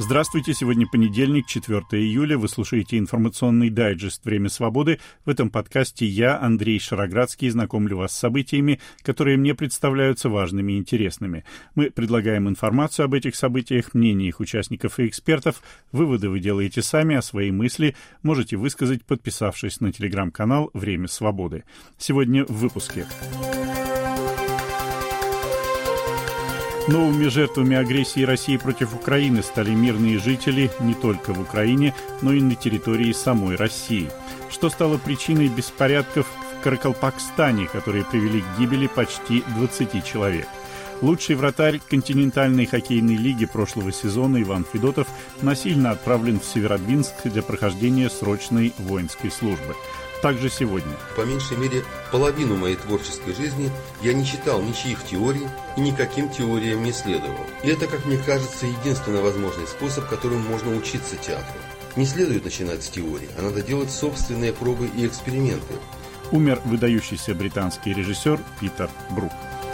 Здравствуйте, сегодня понедельник, 4 июля. Вы слушаете информационный дайджест «Время свободы». В этом подкасте я, Андрей Шароградский, знакомлю вас с событиями, которые мне представляются важными и интересными. Мы предлагаем информацию об этих событиях, мнения их участников и экспертов. Выводы вы делаете сами, а свои мысли можете высказать, подписавшись на телеграм-канал «Время свободы». Сегодня в выпуске. Новыми жертвами агрессии России против Украины стали мирные жители не только в Украине, но и на территории самой России. Что стало причиной беспорядков в Каракалпакстане, которые привели к гибели почти 20 человек? Лучший вратарь континентальной хоккейной лиги прошлого сезона Иван Федотов насильно отправлен в Северодвинск для прохождения срочной воинской службы. Также сегодня. По меньшей мере половину моей творческой жизни я не читал ничьих теорий и никаким теориям не следовал. И это, как мне кажется, единственный возможный способ, которым можно учиться театру. Не следует начинать с теории, а надо делать собственные пробы и эксперименты. Умер выдающийся британский режиссер Питер Брук.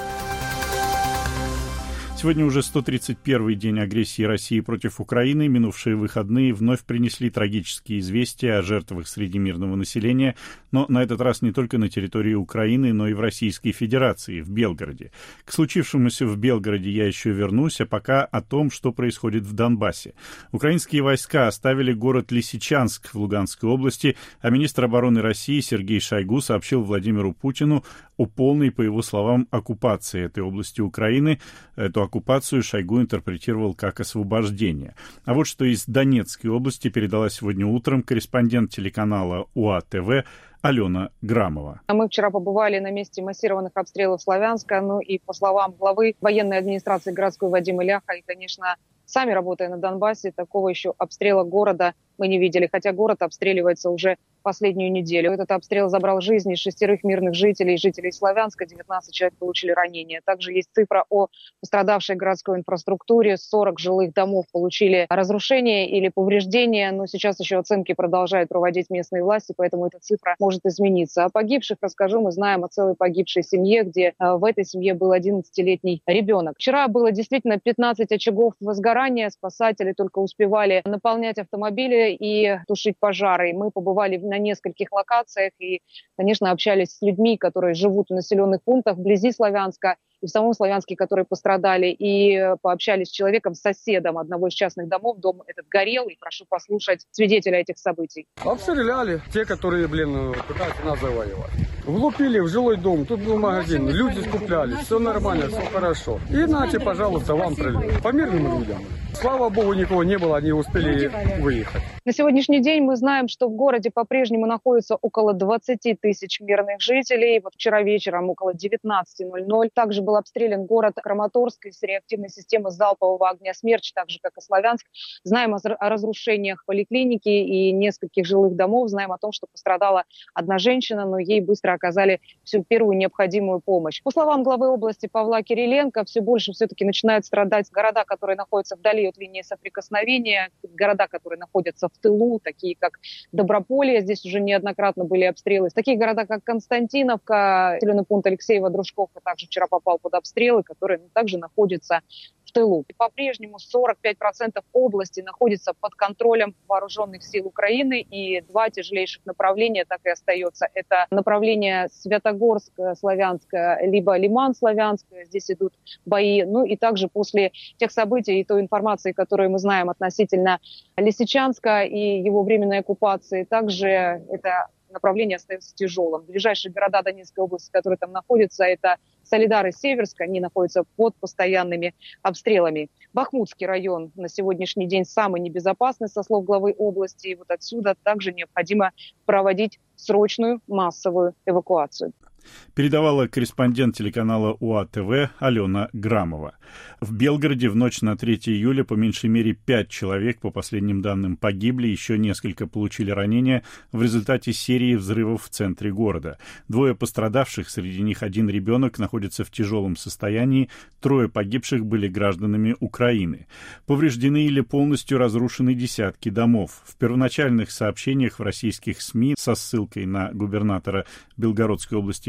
Сегодня уже 131-й день агрессии России против Украины. Минувшие выходные вновь принесли трагические известия о жертвах среди мирного населения, но на этот раз не только на территории Украины, но и в Российской Федерации, в Белгороде. К случившемуся в Белгороде я еще вернусь, а пока о том, что происходит в Донбассе. Украинские войска оставили город Лисичанск в Луганской области, а министр обороны России Сергей Шойгу сообщил Владимиру Путину о полной, по его словам, оккупации этой области Украины. Эту оккупацию Шойгу интерпретировал как освобождение. А вот что из Донецкой области передала сегодня утром корреспондент телеканала УА-ТВ Алена Грамова. Мы вчера побывали на месте массированных обстрелов Славянска, и по словам главы военной администрации городской Вадима Ляха, и, конечно, сами работая на Донбассе, такого еще обстрела города мы не видели, хотя город обстреливается уже последнюю неделю. Этот обстрел забрал жизни 6 мирных жителей Славянска, 19 человек получили ранения. Также есть цифра о пострадавшей городской инфраструктуре. 40 жилых домов получили разрушения или повреждения, но сейчас еще оценки продолжают проводить местные власти, поэтому эта цифра может измениться. О погибших расскажу. Мы знаем о целой погибшей семье, где в этой семье был 11-летний ребенок. Вчера было действительно 15 очагов возгорания. Спасатели только успевали наполнять автомобили и тушить пожары. Мы побывали на нескольких локациях и, конечно, общались с людьми, которые живут в населенных пунктах вблизи Славянска и в самом Славянске, которые пострадали, и пообщались с человеком, соседом одного из частных домов. Дом этот горел, и прошу послушать свидетеля этих событий. Обстреляли те, которые, пытаются нас завоевать. Влупили в жилой дом, тут был магазин, люди скуплялись, все нормально, все хорошо. И пожалуйста, вам прилет. По мирным людям. Слава богу, никого не было, они успели выехать. На сегодняшний день мы знаем, что в городе по-прежнему находится около 20 тысяч мирных жителей. Вот вчера вечером около 19:00 также был обстрелян город Краматорск из реактивной системы залпового огня «Смерч», так же, как и Славянск. Знаем о разрушениях поликлиники и нескольких жилых домов. Знаем о том, что пострадала одна женщина, но ей быстро оказали всю первую необходимую помощь. По словам главы области Павла Кириленко, все больше все-таки начинают страдать города, которые находятся вдали от линии соприкосновения, города, которые находятся в тылу, такие как Доброполье, здесь уже неоднократно были обстрелы. Такие города, как Константиновка, населенный пункт Алексеево-Дружковка также вчера попал под обстрелы, которые также находятся в тылу. И по-прежнему 45% области находится под контролем вооруженных сил Украины, и два тяжелейших направления так и остается. Это направление Святогорск-Славянск, либо Лиман-Славянск, здесь идут бои. И также после тех событий и той информации, которую мы знаем относительно Лисичанска и его временной оккупации, также это направление остается тяжелым. Ближайшие города Донецкой области, которые там находятся, это Солидар и Северск, они находятся под постоянными обстрелами. Бахмутский район на сегодняшний день самый небезопасный, со слов главы области. И вот отсюда также необходимо проводить срочную массовую эвакуацию. Передавала корреспондент телеканала УА-ТВ Алена Грамова. В Белгороде в ночь на 3 июля по меньшей мере 5 человек, по последним данным, погибли, еще несколько получили ранения в результате серии взрывов в центре города. 2 пострадавших, среди них 1 ребенок, находятся в тяжелом состоянии, 3 погибших были гражданами Украины. Повреждены или полностью разрушены десятки домов. В первоначальных сообщениях в российских СМИ со ссылкой на губернатора Белгородской области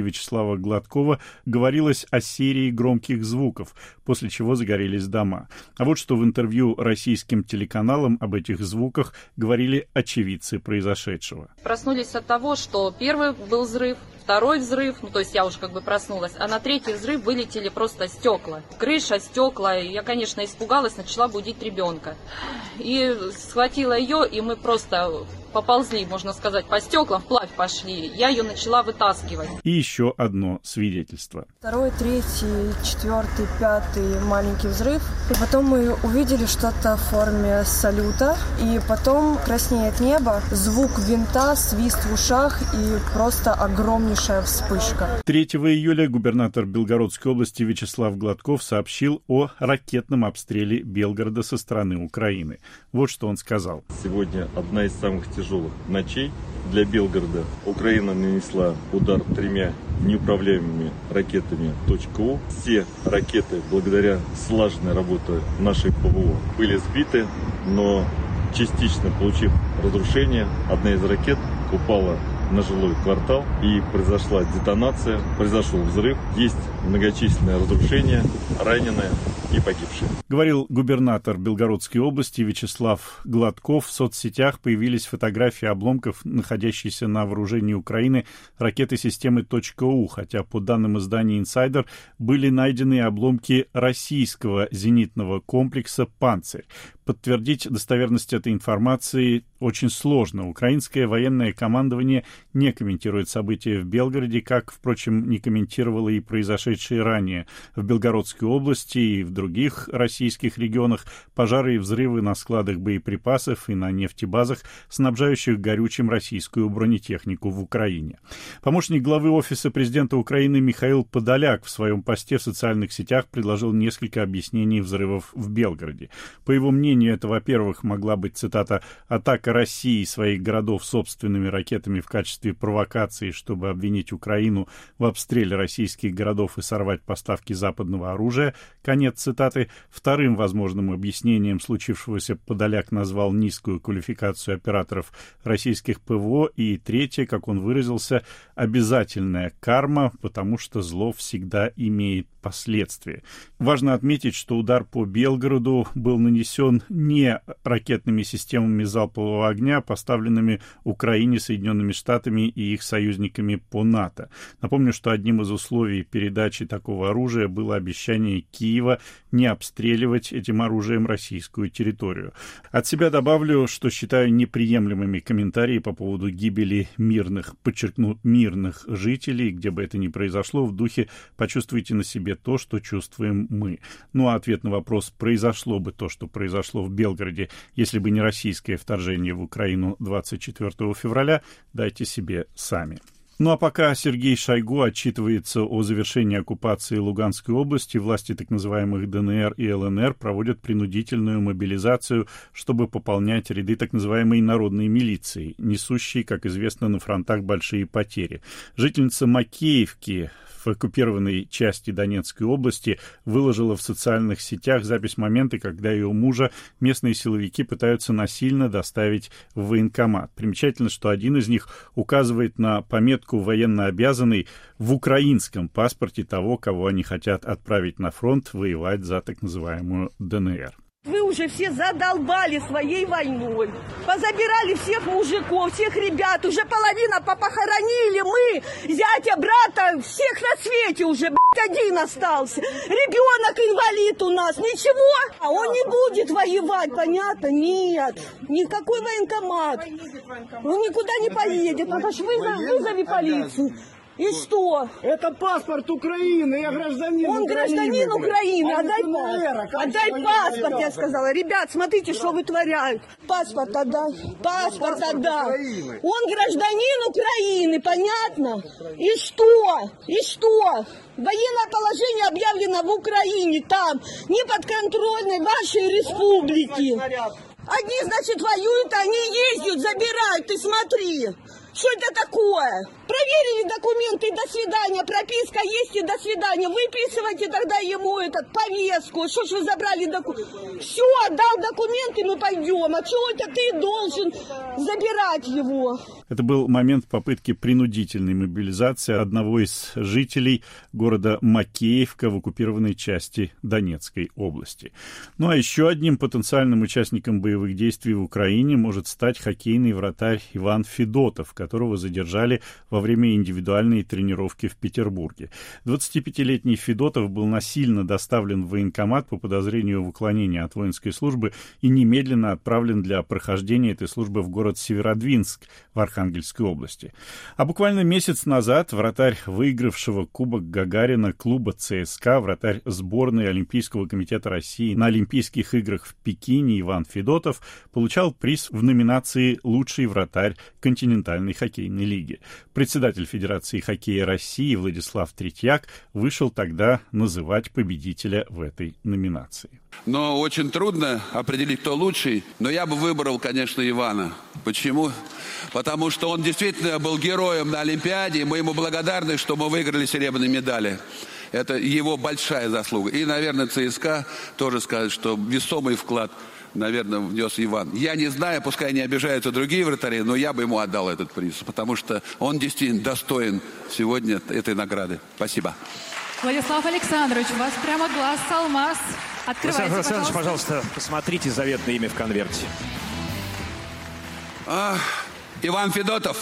Вячеслава Гладкова говорилось о серии громких звуков, после чего загорелись дома. А вот что в интервью российским телеканалам об этих звуках говорили очевидцы произошедшего. Проснулись от того, что первый был взрыв, второй взрыв, то есть я уже проснулась, а на третий взрыв вылетели просто стекла. Крыша, стекла. Я, конечно, испугалась, начала будить ребенка. И схватила ее, и мы просто поползли, можно сказать, по стеклам, вплавь пошли. Я ее начала вытаскивать. И еще одно свидетельство. Второй, третий, четвертый, пятый маленький взрыв. И потом мы увидели что-то в форме салюта. И потом краснеет небо, звук винта, свист в ушах и просто огромнейшая вспышка. 3 июля губернатор Белгородской области Вячеслав Гладков сообщил о ракетном обстреле Белгорода со стороны Украины. Вот что он сказал. Сегодня одна из самых тяжелых ночей для Белгорода. Украина нанесла удар 3 неуправляемыми ракетами .У. Все ракеты, благодаря слаженной работе нашей ПВО, были сбиты, но частично получив разрушение, одна из ракет упала на жилой квартал и произошла детонация, произошел взрыв, есть многочисленные разрушения, раненые и погибшие. Говорил губернатор Белгородской области Вячеслав Гладков. В соцсетях появились фотографии обломков, находящейся на вооружении Украины ракеты системы .У, хотя по данным издания «Инсайдер» были найдены обломки российского зенитного комплекса «Панцирь». Подтвердить достоверность этой информации очень сложно. Украинское военное командование не комментирует события в Белгороде, как, впрочем, не комментировало и произошедшие ранее в Белгородской области и в других российских регионах пожары и взрывы на складах боеприпасов и на нефтебазах, снабжающих горючим российскую бронетехнику в Украине. Помощник главы Офиса президента Украины Михаил Подоляк в своем посте в социальных сетях предложил несколько объяснений взрывов в Белгороде. По его мнению, это, во-первых, могла быть, цитата, «атака России своих городов собственными ракетами в качестве провокации, чтобы обвинить Украину в обстреле российских городов и сорвать поставки западного оружия». Конец цитаты. Вторым возможным объяснением случившегося Подоляк назвал низкую квалификацию операторов российских ПВО. И третье, как он выразился, обязательная карма, потому что зло всегда имеет последствия. Важно отметить, что удар по Белгороду был нанесен не ракетными системами залпового огня, поставленными Украине, Соединенными Штатами и их союзниками по НАТО. Напомню, что одним из условий передачи такого оружия было обещание Киева не обстреливать этим оружием российскую территорию. От себя добавлю, что считаю неприемлемыми комментарии по поводу гибели мирных, подчеркну, мирных жителей, где бы это ни произошло, в духе «почувствуйте на себе то, что чувствуем мы». Ну а ответ на вопрос, произошло бы то, что произошло в Белгороде, если бы не российское вторжение в Украину 24 февраля, дайте себе сами. Ну а пока Сергей Шойгу отчитывается о завершении оккупации Луганской области, власти так называемых ДНР и ЛНР проводят принудительную мобилизацию, чтобы пополнять ряды так называемой народной милиции, несущей, как известно, на фронтах большие потери. Жительница Макеевки в оккупированной части Донецкой области выложила в социальных сетях запись момента, когда ее мужа местные силовики пытаются насильно доставить в военкомат. Примечательно, что один из них указывает на пометку «военнообязанный» в украинском паспорте того, кого они хотят отправить на фронт воевать за так называемую ДНР. Вы уже все задолбали своей войной. Позабирали всех мужиков, всех ребят. Уже половина попохоронили мы. Зятя, брата, всех на свете уже, один остался. Ребенок инвалид у нас. Ничего. А он не будет воевать, понятно? Нет. Никакой военкомат. Он никуда не поедет. Вызови полицию. И что? Это паспорт Украины, я гражданин Он Украины. Гражданин Украины, отдай паспорт, я сказала. Ребят, смотрите, что вытворяют. Паспорт отдай, паспорт отдай. Он гражданин Украины, понятно? И что? И что? Военное положение объявлено в Украине, там, неподконтрольной вашей республике. Одни, значит, воюют, они ездят, забирают, ты смотри. Что это такое? Проверили документы, до свидания, прописка есть и до свидания. Выписывайте тогда ему повестку. Что ж вы забрали документы? Все, отдал документы, мы пойдем. А чего это ты должен забирать его? Это был момент попытки принудительной мобилизации одного из жителей города Макеевка в оккупированной части Донецкой области. Ну а еще одним потенциальным участником боевых действий в Украине может стать хоккейный вратарь Иван Федотов, которого задержали во время индивидуальной тренировки в Петербурге. 25-летний Федотов был насильно доставлен в военкомат по подозрению в уклонении от воинской службы и немедленно отправлен для прохождения этой службы в город Северодвинск в Архангельской области. А буквально месяц назад вратарь выигравшего Кубок Гагарина клуба ЦСКА, вратарь сборной Олимпийского комитета России на Олимпийских играх в Пекине Иван Федотов получал приз в номинации «Лучший вратарь континентальной хоккейной лиги». Председатель Федерации хоккея России Владислав Третьяк вышел тогда называть победителя в этой номинации. Но очень трудно определить, кто лучший. Но я бы выбрал, конечно, Ивана. Почему? Потому что он действительно был героем на Олимпиаде, и мы ему благодарны, что мы выиграли серебряные медали. Это его большая заслуга. И, наверное, ЦСКА тоже скажет, что весомый вклад, наверное, внес Иван. Я не знаю, пускай не обижаются другие вратари, но я бы ему отдал этот приз, потому что он действительно достоин сегодня этой награды. Спасибо. Владислав Александрович, у вас прямо глаз алмаз. Открывайте, Владислав Александрович, пожалуйста, посмотрите заветное имя в конверте. Иван Федотов.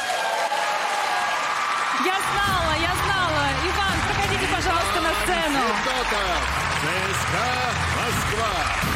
Я знала. Иван, проходите, пожалуйста, на сцену. Федотов, ЦСКА Москва.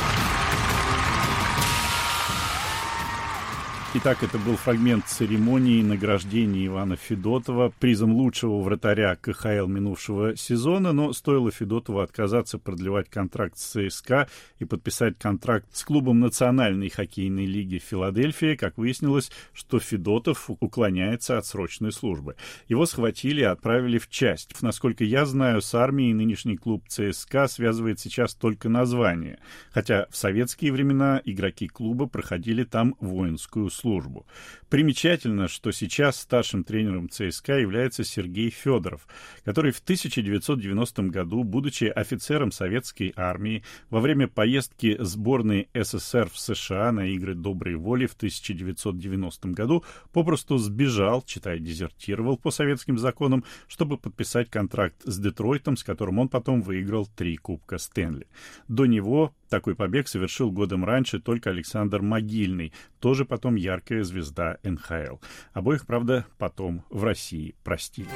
Итак, это был фрагмент церемонии награждения Ивана Федотова призом лучшего вратаря КХЛ минувшего сезона, но стоило Федотову отказаться продлевать контракт с ЦСКА и подписать контракт с клубом Национальной хоккейной лиги «Филадельфия», как выяснилось, что Федотов уклоняется от срочной службы. Его схватили и отправили в часть. Насколько я знаю, с армией нынешний клуб ЦСКА связывает сейчас только название, хотя в советские времена игроки клуба проходили там воинскую службу. Примечательно, что сейчас старшим тренером ЦСКА является Сергей Федоров, который в 1990 году, будучи офицером советской армии, во время поездки сборной СССР в США на игры доброй воли в 1990 году попросту сбежал, дезертировал по советским законам, чтобы подписать контракт с Детройтом, с которым он потом выиграл 3 Кубка Стэнли. До него такой побег совершил годом раньше только Александр Могильный, тоже потом яркая звезда НХЛ. Обоих, правда, потом в России простили.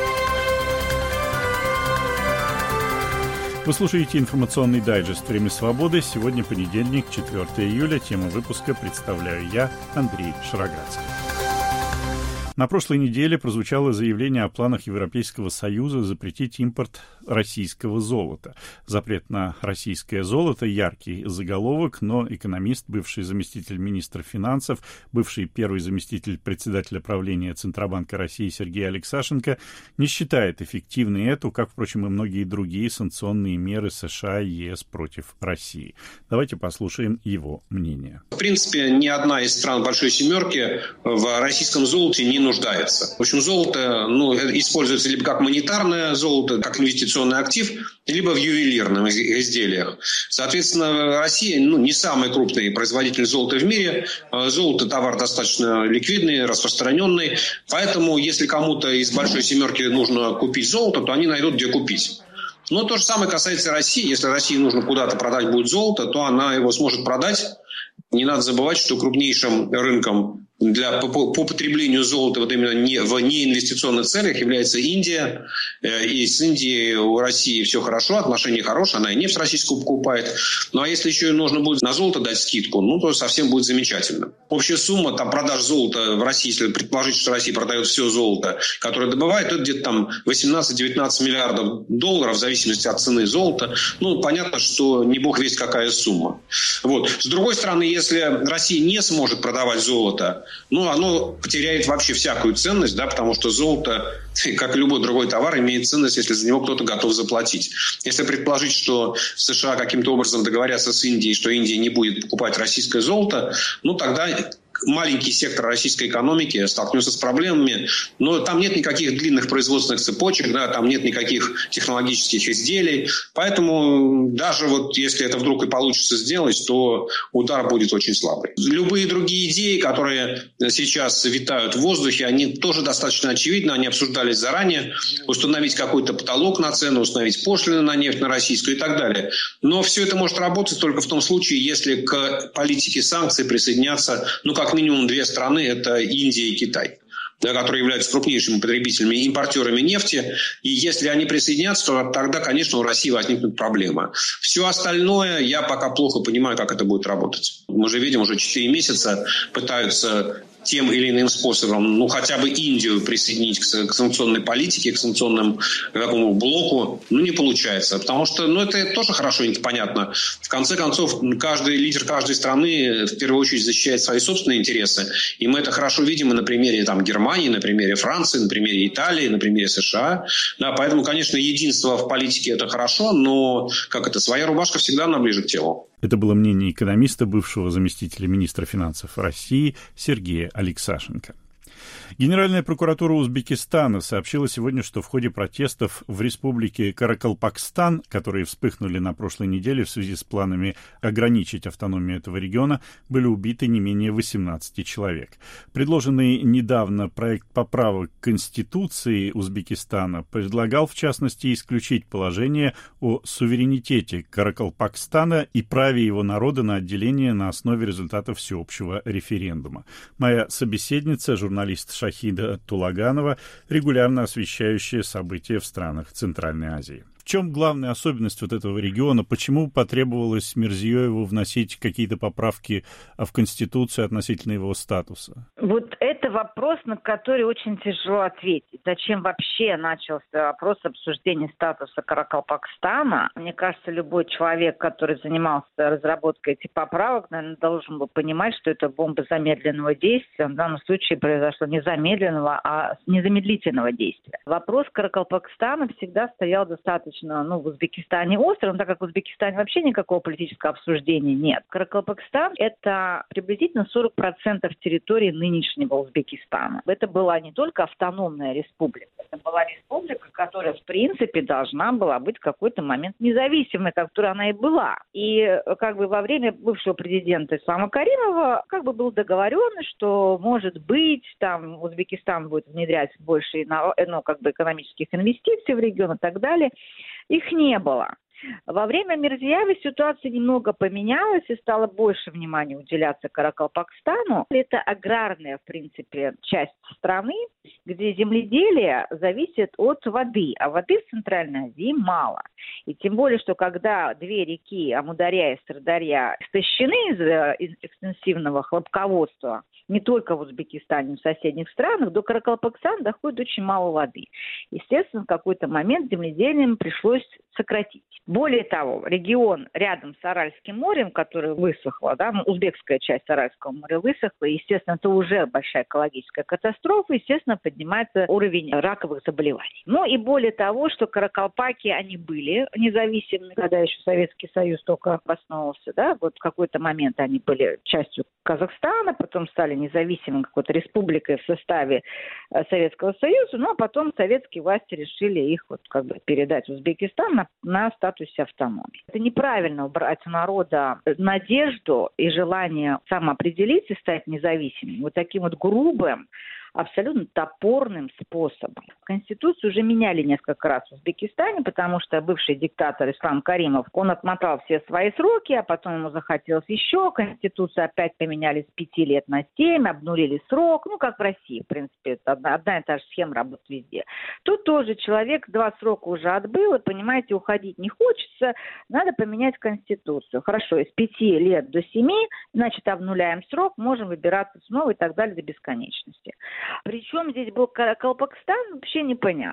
Вы слушаете информационный дайджест «Время свободы». Сегодня понедельник, 4 июля. Тему выпуска представляю я, Андрей Шароградский. На прошлой неделе прозвучало заявление о планах Европейского Союза запретить импорт российского золота. Запрет на российское золото — яркий заголовок, но экономист, бывший заместитель министра финансов, бывший первый заместитель председателя правления Центробанка России Сергей Алексашенко не считает эффективной эту, как, впрочем, и многие другие санкционные меры США и ЕС против России. Давайте послушаем его мнение. В принципе, ни одна из стран Большой Семерки в российском золоте не нуждается. В общем, золото используется либо как монетарное золото, как инвестиционный актив, либо в ювелирных изделиях. Соответственно, Россия не самый крупный производитель золота в мире. Золото – товар достаточно ликвидный, распространенный. Поэтому, если кому-то из Большой Семерки нужно купить золото, то они найдут, где купить. Но то же самое касается России. Если России нужно куда-то продать будет золото, то она его сможет продать. Не надо забывать, что крупнейшим рынком по потреблению золота вот именно в неинвестиционных целях является Индия. И с Индией у России все хорошо, отношения хорошие, она и нефть российскую покупает. Ну а если еще и нужно будет на золото дать скидку, то совсем будет замечательно. Общая сумма продаж золота в России, если предположить, что Россия продает все золото, которое добывает, это где-то там 18-19 миллиардов долларов в зависимости от цены золота. Понятно, что не бог весть какая сумма. Вот. С другой стороны, если Россия не сможет продавать золото, оно потеряет вообще всякую ценность, потому что золото, как и любой другой товар, имеет ценность, если за него кто-то готов заплатить. Если предположить, что США каким-то образом договорятся с Индией, что Индия не будет покупать российское золото, тогда маленький сектор российской экономики столкнется с проблемами, но там нет никаких длинных производственных цепочек, да, там нет никаких технологических изделий, поэтому даже вот если это вдруг и получится сделать, то удар будет очень слабый. Любые другие идеи, которые сейчас витают в воздухе, они тоже достаточно очевидны, они обсуждались заранее, установить какой-то потолок на цену, установить пошлины на нефть, на российскую и так далее. Но все это может работать только в том случае, если к политике санкций присоединятся, как минимум две страны, это Индия и Китай, которые являются крупнейшими потребителями и импортерами нефти. И если они присоединятся, то тогда, конечно, у России возникнут проблемы. Все остальное я пока плохо понимаю, как это будет работать. Мы же видим, уже 4 месяца пытаются тем или иным способом, хотя бы Индию присоединить к санкционной политике, к санкционному такому блоку, не получается. Потому что, это тоже хорошо и понятно. В конце концов, каждый лидер каждой страны в первую очередь защищает свои собственные интересы. И мы это хорошо видим и на примере Германии, на примере Франции, на примере Италии, на примере США. Да, поэтому, конечно, единство в политике – это хорошо, но своя рубашка всегда она ближе к телу. Это было мнение экономиста, бывшего заместителя министра финансов России Сергея Алексашенко. Генеральная прокуратура Узбекистана сообщила сегодня, что в ходе протестов в республике Каракалпакстан, которые вспыхнули на прошлой неделе в связи с планами ограничить автономию этого региона, были убиты не менее 18 человек. Предложенный недавно проект поправок к Конституции Узбекистана предлагал, в частности, исключить положение о суверенитете Каракалпакстана и праве его народа на отделение на основе результатов всеобщего референдума. Моя собеседница, журналист Шахида Тулаганова, регулярно освещающая события в странах Центральной Азии. В чем главная особенность этого региона? Почему потребовалось Мирзиёеву вносить какие-то поправки в Конституцию относительно его статуса? Вот это вопрос, на который очень тяжело ответить. Зачем вообще начался вопрос обсуждения статуса Каракалпакстана? Мне кажется, любой человек, который занимался разработкой этих поправок, наверное, должен был понимать, что это бомба замедленного действия. В данном случае произошло не замедленного, а незамедлительного действия. Вопрос Каракалпакстана всегда стоял достаточно в Узбекистане острым, так как в Узбекистане вообще никакого политического обсуждения нет. Каракалпакстан – это приблизительно 40% территории нынешнего Узбекистана. Это была не только автономная республика, это была республика, которая, в принципе, должна была быть в какой-то момент независимой, которой она и была. И во время бывшего президента Ислама Каримова был договорено, что, может быть, Узбекистан будет внедрять больше экономических инвестиций в регион и так далее. Их не было. Во время Мирзиёева ситуация немного поменялась и стало больше внимания уделяться Каракалпакстану. Это аграрная, в принципе, часть страны, где земледелие зависит от воды, а воды в Центральной Азии мало. И тем более, что когда две реки Амударья и Сырдарья истощены из экстенсивного хлопководства, не только в Узбекистане, но и в соседних странах, до Каракалпакстана доходит очень мало воды. Естественно, в какой-то момент земледелием пришлось сократить. Более того, регион рядом с Аральским морем, которое высохло, узбекская часть Аральского моря высохла, естественно, это уже большая экологическая катастрофа, естественно, поднимается уровень раковых заболеваний. И более того, что каракалпаки, они были независимы, когда еще Советский Союз только основывался, в какой-то момент они были частью Казахстана, потом стали независимой какой-то республикой в составе Советского Союза, а потом советские власти решили их передать в Узбекистан на статусе автономии. Это неправильно убрать у народа надежду и желание самоопределиться и стать независимым таким грубым, абсолютно топорным способом. Конституцию уже меняли несколько раз в Узбекистане, потому что бывший диктатор Ислам Каримов, он отмотал все свои сроки, а потом ему захотелось еще. Конституцию опять поменяли с 5 лет на 7, обнулили срок. Как в России, в принципе, это одна и та же схема работает везде. Тут тоже человек 2 срока уже отбыл, и, понимаете, уходить не хочется, надо поменять Конституцию. Хорошо, из 5 лет до 7, значит, обнуляем срок, можем выбираться снова и так далее до бесконечности. Причем здесь был Каракалпакстан, вообще непонятно.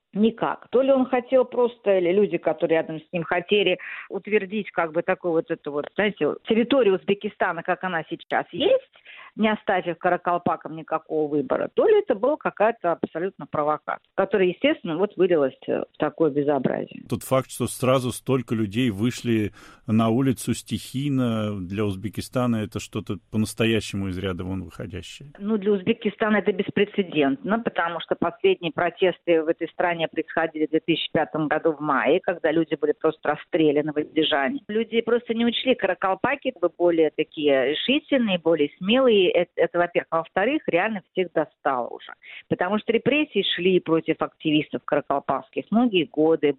Никак. То ли он хотел просто, или люди, которые рядом с ним хотели утвердить как бы такую вот эту вот, знаете, территорию Узбекистана, как она сейчас есть, не оставив каракалпакам никакого выбора, то ли это была какая-то абсолютно провокация, которая, естественно, вот вылилась в такое безобразие. Тот факт, что сразу столько людей вышли на улицу стихийно, для Узбекистана это что-то по-настоящему из ряда вон выходящее. Ну, для Узбекистана это беспрецедентно, потому что последние протесты в этой стране происходили в 2005 году в мае, когда люди были просто расстреляны в Андижане. Люди просто не учли, каракалпаки более такие решительные, более смелые. Это, во-первых. А во-вторых, реально всех достало уже. Потому что репрессии шли против активистов каракалпакских многие годы.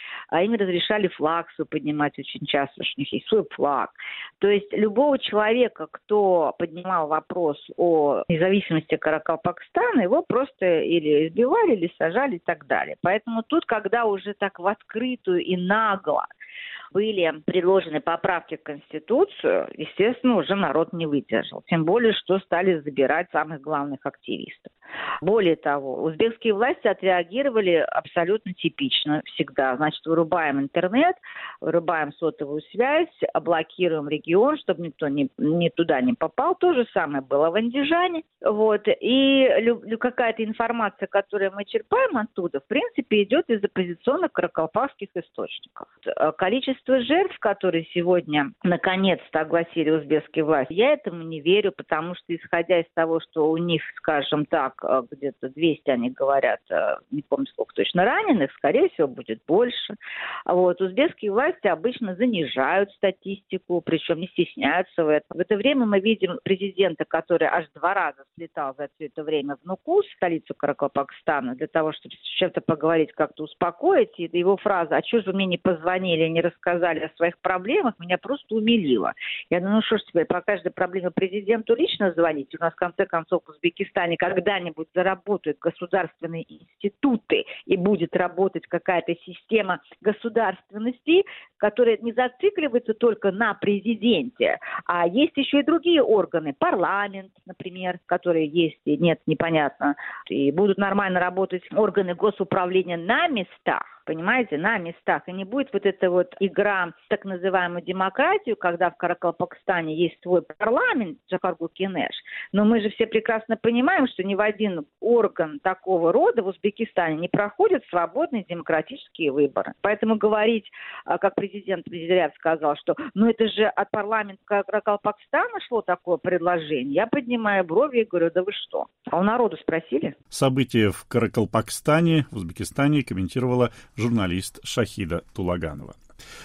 Им разрешали флаг свой поднимать очень часто, что у них есть свой флаг. То есть любого человека, кто поднимал вопрос о независимости Каракалпакстана, его просто или избивали, или сажали и так далее. Поэтому тут, когда уже так в открытую и нагло были предложены поправки в Конституцию, естественно, уже народ не выдержал. Тем более, что стали забирать самых главных активистов. Более того, узбекские власти отреагировали абсолютно типично всегда. Значит, вырубаем интернет, вырубаем сотовую связь, блокируем регион, чтобы никто ни туда не попал. То же самое было в Андижане. Вот. И какая-то информация, которую мы черпаем оттуда, в принципе, идет из оппозиционных каракалпакских источников. Количество жертв, которые сегодня наконец-то огласили узбекские власти, я этому не верю, потому что, исходя из того, что у них, скажем так, где-то 200, они говорят, не помню сколько точно раненых, скорее всего, будет больше. Вот. Узбекские власти обычно занижают статистику, причем не стесняются в этом. В это время мы видим президента, который аж 2 раза слетал за все это время в Нукус, столицу Каракалпакстана, для того, чтобы с чем-то поговорить, как-то успокоить. И его фраза «А что же вы мне не позвонили, не рассказали о своих проблемах», меня просто умилила. Я думаю, ну что ж теперь, по каждой проблеме президенту лично звонить? У нас, в конце концов, в Узбекистане когда-нибудь заработают государственные институты и будет работать какая-то система государственности, которая не зацикливается только на президенте, а есть еще и другие органы, парламент, например, которые есть и нет, непонятно, и будут нормально работать органы госуправления на местах, понимаете, на местах, и не будет вот эта вот игра в так называемую демократию, когда в Каракалпакстане есть свой парламент, Джафаргул Кенеш, но мы же все прекрасно понимаем, что ни в один орган такого рода в Узбекистане не проходят свободные демократические выборы. Поэтому говорить, как президент Президент сказал, что это же от парламента Каракалпакстана шло такое предложение, я поднимаю брови и говорю, да вы что? А у народу спросили? События в Каракалпакстане, в Узбекистане, комментировала журналист Шахида Тулаганова.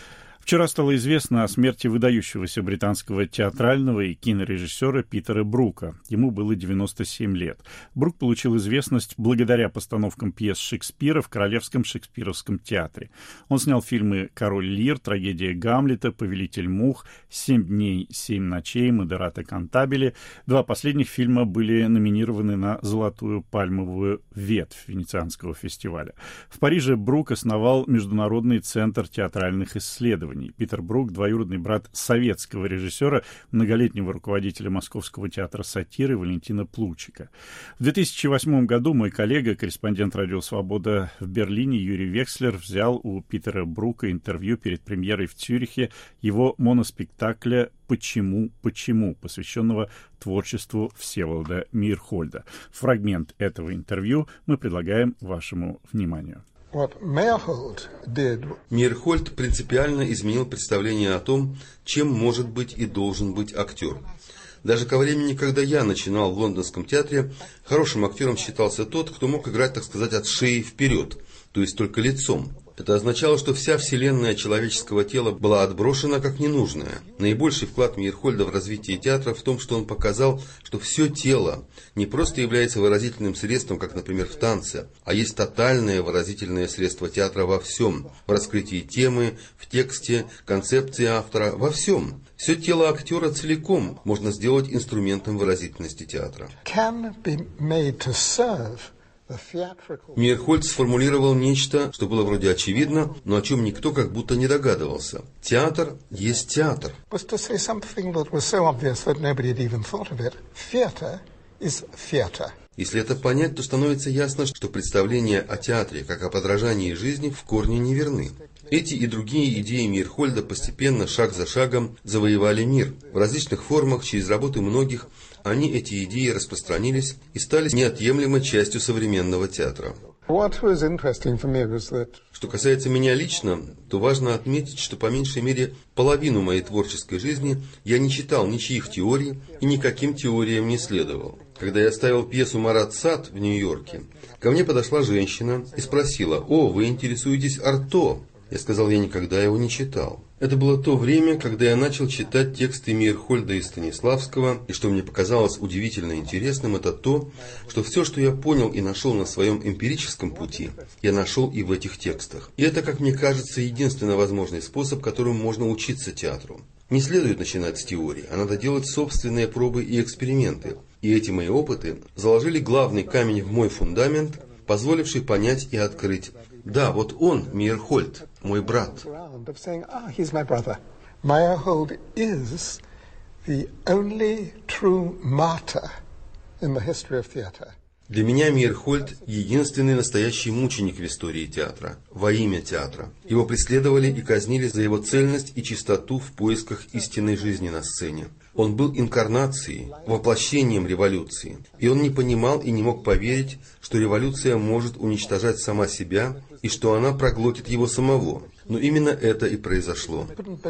Вчера стало известно о смерти выдающегося британского театрального и кинорежиссера Питера Брука. Ему было 97 лет. Брук получил известность благодаря постановкам пьес Шекспира в Королевском шекспировском театре. Он снял фильмы «Король Лир», «Трагедия Гамлета», «Повелитель мух», «7 дней, 7 ночей», «Модерато кантабиле». 2 последних фильма были номинированы на «Золотую пальмовую ветвь» Венецианского фестиваля. В Париже Брук основал Международный центр театральных исследований. Питер Брук – двоюродный брат советского режиссера, многолетнего руководителя Московского театра сатиры Валентина Плучика. В 2008 году мой коллега, корреспондент «Радио Свобода» в Берлине Юрий Векслер взял у Питера Брука интервью перед премьерой в Цюрихе его моноспектакля «Почему?», посвященного творчеству Всеволода Мейерхольда. Фрагмент этого интервью мы предлагаем вашему вниманию. Мейерхольд принципиально изменил представление о том, чем может быть и должен быть актер. Даже ко времени, когда я начинал в лондонском театре, хорошим актером считался тот, кто мог играть, так сказать, от шеи вперед, то есть только лицом. Это означало, что вся вселенная человеческого тела была отброшена как ненужная. Наибольший вклад Мейерхольда в развитие театра в том, что он показал, что все тело не просто является выразительным средством, как, например, в танце, а есть тотальное выразительное средство театра во всем. В раскрытии темы, в тексте, концепции автора, во всем. Все тело актера целиком можно сделать инструментом выразительности театра. Мейерхольд сформулировал нечто, что было вроде очевидно, но о чем никто как будто не догадывался. Театр есть театр. is theatre. Если это понять, то становится ясно, что представления о театре как о подражании жизни в корне неверны. Эти и другие идеи Мейерхольда постепенно, шаг за шагом, завоевали мир. В различных формах, через работы многих, эти идеи распространились и стали неотъемлемой частью современного театра. Что касается меня лично, то важно отметить, что по меньшей мере половину моей творческой жизни я не читал ничьих теорий и никаким теориям не следовал. Когда я ставил пьесу «Марат Сад» в Нью-Йорке, ко мне подошла женщина и спросила: «О, вы интересуетесь Арто?» Я сказал, я никогда его не читал. Это было то время, когда я начал читать тексты Мейерхольда и Станиславского, и что мне показалось удивительно интересным, это то, что все, что я понял и нашел на своем эмпирическом пути, я нашел и в этих текстах. И это, как мне кажется, единственно возможный способ, которым можно учиться театру. Не следует начинать с теории, а надо делать собственные пробы и эксперименты. И эти мои опыты заложили главный камень в мой фундамент, позволивший понять и открыть: да, вот он, Мейерхольд, мой брат. Meyerhold is the only true martyr in the history of theatre. Для меня Мейерхольд – единственный настоящий мученик в истории театра, во имя театра. Его преследовали и казнили за его цельность и чистоту в поисках истинной жизни на сцене. Он был инкарнацией, воплощением революции. И он не понимал и не мог поверить, что революция может уничтожать сама себя и что она проглотит его самого. Но именно это и произошло.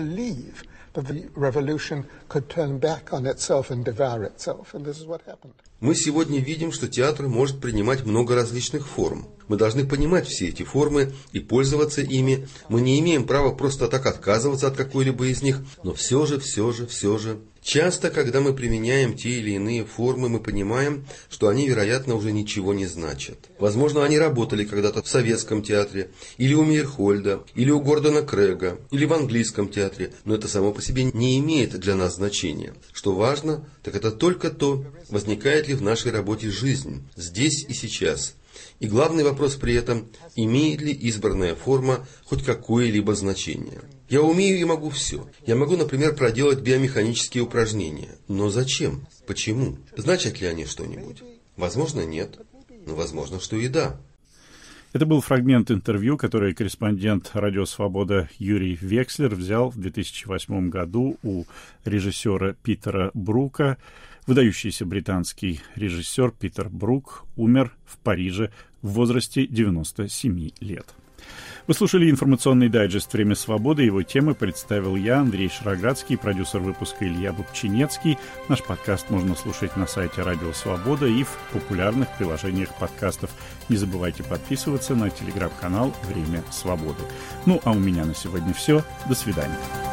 Мы сегодня видим, что театр может принимать много различных форм. Мы должны понимать все эти формы и пользоваться ими. Мы не имеем права просто так отказываться от какой-либо из них, но все же. Часто, когда мы применяем те или иные формы, мы понимаем, что они, вероятно, уже ничего не значат. Возможно, они работали когда-то в советском театре, или у Мейерхольда, или у Гордона Крэга, или в английском театре, но это само по себе не имеет для нас значения. Что важно, так это только то, возникает ли в нашей работе жизнь, здесь и сейчас. И главный вопрос при этом, имеет ли избранная форма хоть какое-либо значение. Я умею и могу все. Я могу, например, проделать биомеханические упражнения. Но зачем? Почему? Значат ли они что-нибудь? Возможно, нет. Но возможно, что и да. Это был фрагмент интервью, которое корреспондент «Радио Свобода» Юрий Векслер взял в 2008 году у режиссера Питера Брука. Выдающийся британский режиссер Питер Брук умер в Париже в возрасте 97 лет. Вы слушали информационный дайджест «Время свободы». Его темы представил я, Андрей Шароградский, продюсер выпуска Илья Бубчинецкий. Наш подкаст можно слушать на сайте «Радио Свобода» и в популярных приложениях подкастов. Не забывайте подписываться на телеграм-канал «Время свободы». Ну, а у меня на сегодня все. До свидания.